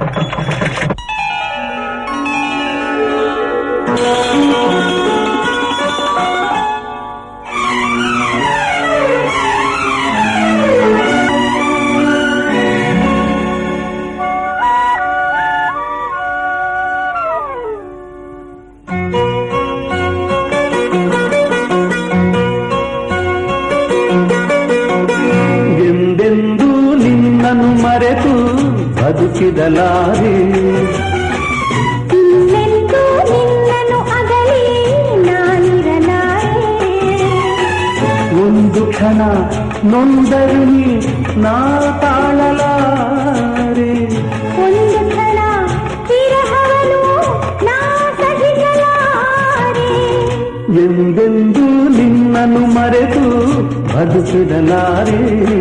ಬದುಕಿದಲಾರೆ ಇನ್ನೆಂದೂ ನಿನ್ನನ್ನು ಅಗಲಿ ನಾನಿರಲಾರೆ ಒಂದು ಕ್ಷಣ ನೊಂದರು ನೀ ನಾ ತಾಳಲಾರೆ ಒಂದು ಕ್ಷಣ ವಿರಹವನು ನಾ ಸಹಿಸಲಾರೆ ಎಂದೆಂದೂ ನಿನ್ನನ್ನು ಮರೆತು ಬದುಕಿದಲಾರೆ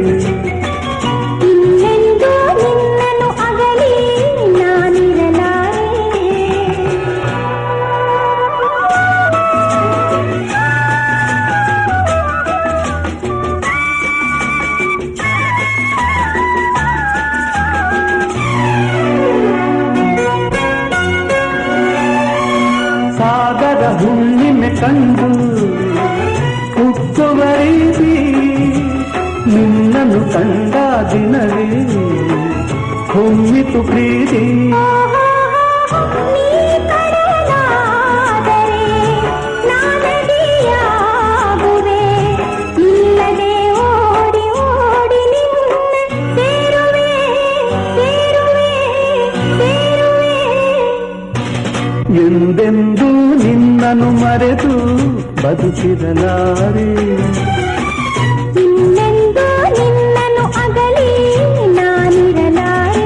ಸಾಗರ ಹುಣ್ಣಿಮೆ ಕಂಡು ಹುಟ್ಟುವ ರೀತಿ ನಿನ್ನನ್ನು ಕಂಡ ದಿನವೇ ಹೊಮ್ಮಿತು ಪ್ರೀತಿ ಎಂದೆಂದೂ ನಿನ್ನನ್ನು ಮರೆತು ಬದುಕಿರಲಾರೆ ಇನ್ನೆಂದೂ ನಿನ್ನನ್ನು ಅಗಲಿ ನಾನಿರಲಾರೆ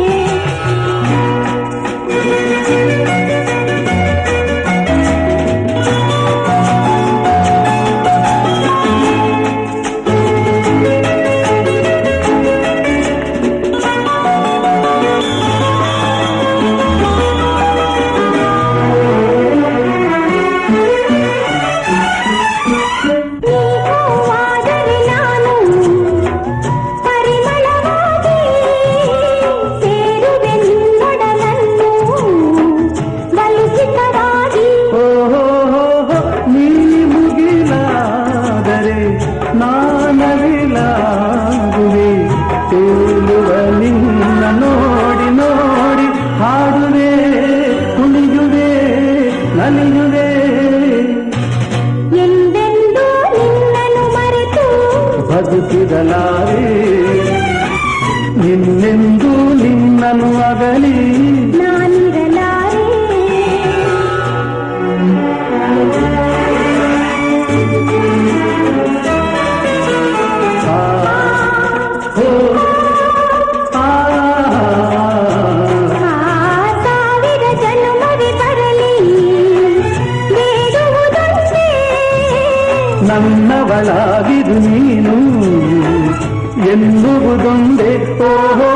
ನಾನವಿಲಾಗುವೆ ತೇಲುವ ನಿನ್ನ ನೋಡಿ ನೋಡಿ ಹಾಡುವೆ ಕುಣಿಯುವೆ ನಲಿಯುವೆ ಎಂದೆಂದೂ ನಿನ್ನನ್ನು ಮರೆತು ಬದುಕಿದಲಾರೆ ನಿನ್ನೆಂದೂ ನಿನ್ನನ್ನು ಅಗಲಿ ನಾನಿರಲಾರೆ ಸಾವಿರ ಜನ್ಮವೇ ಬರಲಿ ಬೇಡುವುದಂತೆ ನನ್ನವಳಾಗಿದು ನೀನು ಎನ್ನುವುದೊಂದೇ ಓಹೋ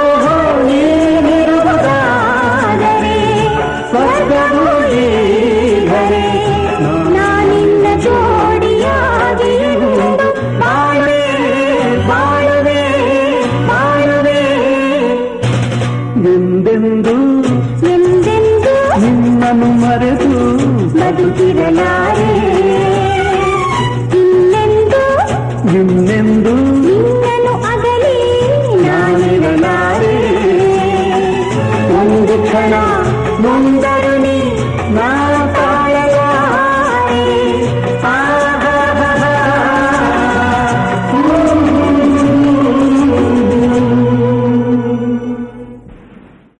ನೀನಿರುವುದಾದರೆ ಸ್ವರ್ಗವು ಹೀಗರೆ ನಾನಿನ್ನ ಜೋಡಿಯಾಗಿ ಬಾಳುವೆ ಬಾಳುವೆ ಬಾಳುವೆ ಎಂದೆಂದೂ ಎಂದೆಂದೂ ನಿನ್ನನ್ನು ಮರೆತು ಬದುಕಿರಲಾರೆ ಇನ್ನೆಂದೂ ನಿನ್ನನ್ನು ಅಗಲಿ ನಾನಿರಲಾರೆ ಒಂದು ಕ್ಷಣ ನೊಂದ